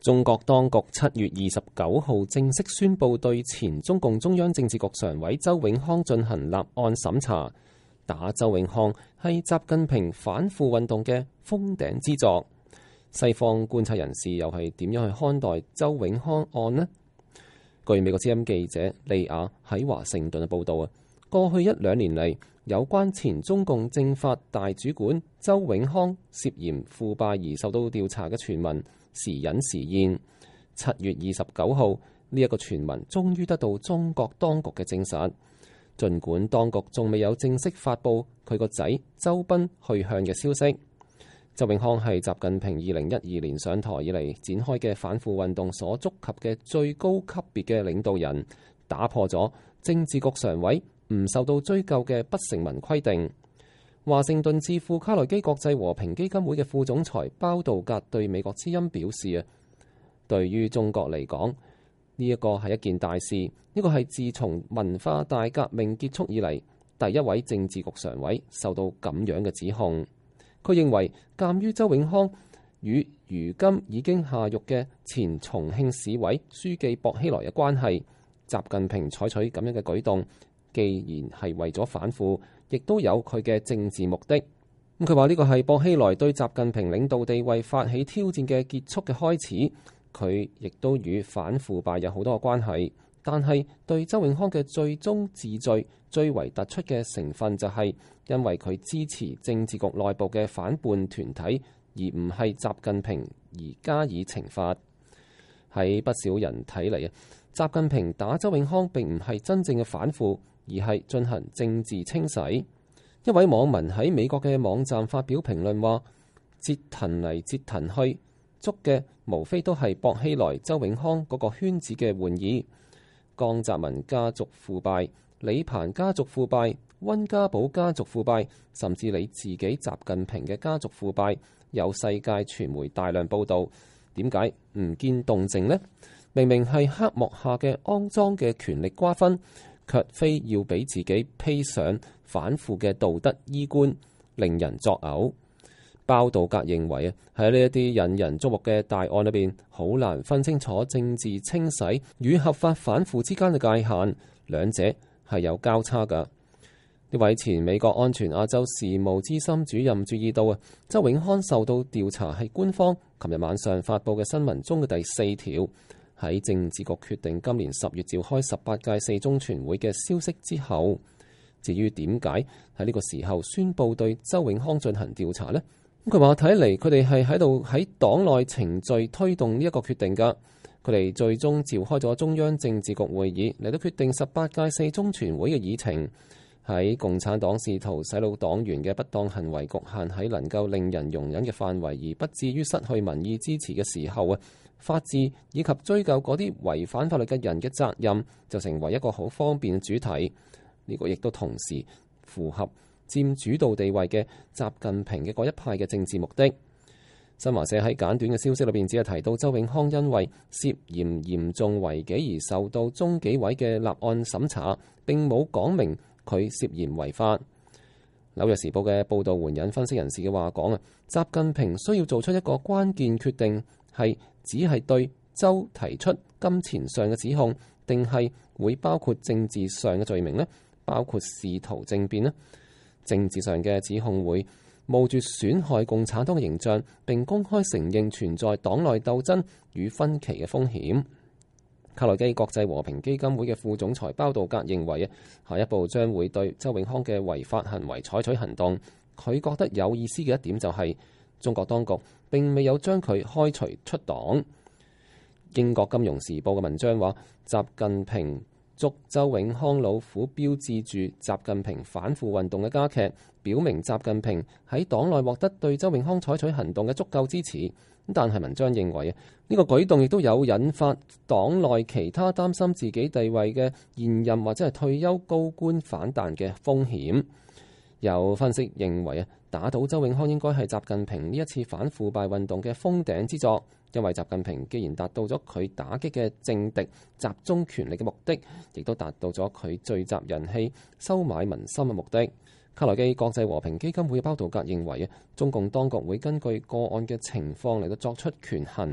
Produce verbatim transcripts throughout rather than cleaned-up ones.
中國當局七月二十九號正式宣布對前中共中央政治局常委周永康進行立案審查。打周永康係習近平反腐運動嘅封頂之作。西方觀察人士又係點樣去看待周永康案呢？據美國之音記者利亞喺華盛頓嘅報導啊，過去一兩年嚟，有關前中共政法大主管周永康涉嫌腐敗而受到調查嘅傳聞時隱時現。七月二十九號，呢一個傳聞終於得到中國當局嘅證實。儘管當局仲未有正式發布佢個仔周斌去向嘅消息，周永康係習近平二零一二年上台以嚟展開嘅反腐運動所觸及嘅最高級別嘅領導人，打破咗政治局常委唔受到追究嘅不成文規定。華盛頓智庫卡內基國際和平基金會嘅副總裁包道格對美國之音表示啊，對於中國嚟講，呢一個係一件大事，呢個係自從文化大革命結束以嚟第一位政治局常委受到咁樣嘅指控。佢認為，鑑於周永康與如今已經下獄嘅前重慶市委書記薄熙來嘅關係，習近平採取咁樣嘅舉動，既然係為咗反腐，亦都有佢嘅政治目的。咁佢話呢個係薄熙來對習近平領導地位發起挑戰嘅結束嘅開始。佢亦都與反腐敗有好多嘅關係，但係對周永康嘅最終治罪最為突出嘅成分就係因為佢支持政治局內部嘅反叛團體，而唔係習近平而加以懲罰。喺不少人睇嚟啊，習近平打周永康並唔係真正嘅反腐，而係進行政治清洗。一位網民喺美國嘅網站發表評論話：折騰嚟折騰去，捉嘅無非都係薄熙來、周永康嗰個圈子嘅玩意。江澤民家族腐敗，李鵬家族腐敗，溫家寶家族腐敗，甚至你自己習近平嘅家族腐敗，有世界傳媒大量報導，點解唔見動靜呢？明明係黑幕下嘅骯髒嘅權力瓜分，卻非要俾自己披上反腐嘅道德衣冠，令人作嘔。包道格認為啊，喺呢一啲引人矚目嘅大案裏邊，好難分清楚政治清洗與合法反腐之間嘅界限，兩者係有交叉㗎。呢位前美國安全亞洲事務資深主任注意到啊，周永康受到調查係官方琴日晚上發布嘅新聞中嘅第四條。喺政治局決定今年十月召開十八屆四中全會嘅消息之後，至於點解喺呢個時候宣布對周永康進行調查呢？佢話睇嚟佢哋係喺度喺黨內程序推動呢一個決定㗎。佢哋最終召開咗中央政治局會議嚟到決定十八屆四中全會嘅議程。喺共產黨試圖洗腦黨員嘅不當行為局限喺能夠令人容忍嘅範圍，而不至於失去民意支持嘅時候啊，法治以及追究嗰啲違反法律嘅人嘅責任就成為一個好方便嘅主題。呢個亦都同時符合佔主導地位嘅習近平嘅嗰一派嘅政治目的。新華社喺簡短嘅消息裏邊只係提到周永康因為涉嫌嚴重違紀而受到中紀委嘅立案審查，並冇講明佢涉嫌違法。紐約時報嘅報導援引分析人士嘅話講啊，習近平需要做出一個關鍵決定，係只係對周提出金錢上嘅指控，定係會包括政治上嘅罪名呢？包括試圖政變呢？政治上嘅指控會冒住損害共產黨嘅形象，並公開承認存在黨內鬥爭與分歧嘅風險。卡內基國際和平基金會嘅副總裁包道格認為啊，下一步將會對周永康嘅違法行為採取行動。佢覺得有意思嘅一點就係、是、中國當局並未有將佢開除出黨。英國金融時報嘅文章話，習近平捉周永康老虎，標誌住習近平反腐運動嘅加劇，表明習近平喺黨內獲得對周永康採取行動嘅足夠支持。但係文章認為啊，呢個舉動亦都有引發黨內其他擔心自己地位嘅現任或者係退休高官反彈嘅風險。有分析認為啊，打倒周永康應該係習近平呢一次反腐敗運動嘅封頂之作，因為習近平既然達到咗佢打擊嘅政敵集中權力嘅目的，亦都達到咗佢聚集人氣、收買民心嘅目的。卡內基國際和平基金會嘅包道格認為啊，中共當局會根據個案嘅情況嚟到作出權衡。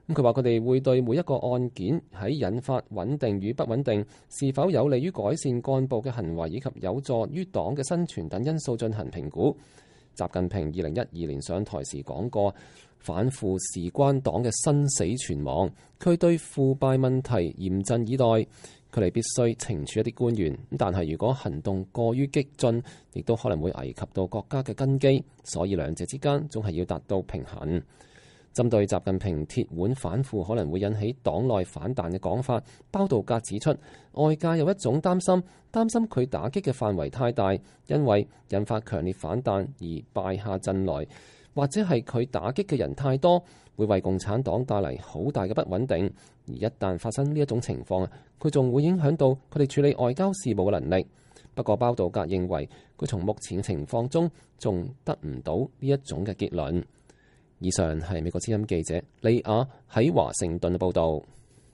咁佢話佢哋會對每一個案件喺引發穩定與不穩定、是否有利於改善幹部嘅行為以及有助於黨嘅生存等因素進行評估。習近平二零一二年上台時講過，反腐事關黨嘅生死存亡，佢對腐敗問題嚴陣以待。佢哋必須懲處一啲官員，但係如果行動過於激進，亦都可能會危及到國家嘅根基，所以兩者之間總係要達到平衡。針對習近平鐵腕反腐可能會引起黨內反彈嘅講法，包道格指出，外界有一種擔心，擔心佢打擊嘅範圍太大，因為引發強烈反彈而敗下陣來，或者係佢打擊嘅人太多，會為共產黨帶嚟好大嘅不穩定。而一旦發生呢一種情況，佢仲會影響到佢哋處理外交事務嘅能力。不過，包道格認為佢從目前情況中仲得唔到呢一種嘅結論。以上係美國之音記者李亞喺華盛頓嘅報導。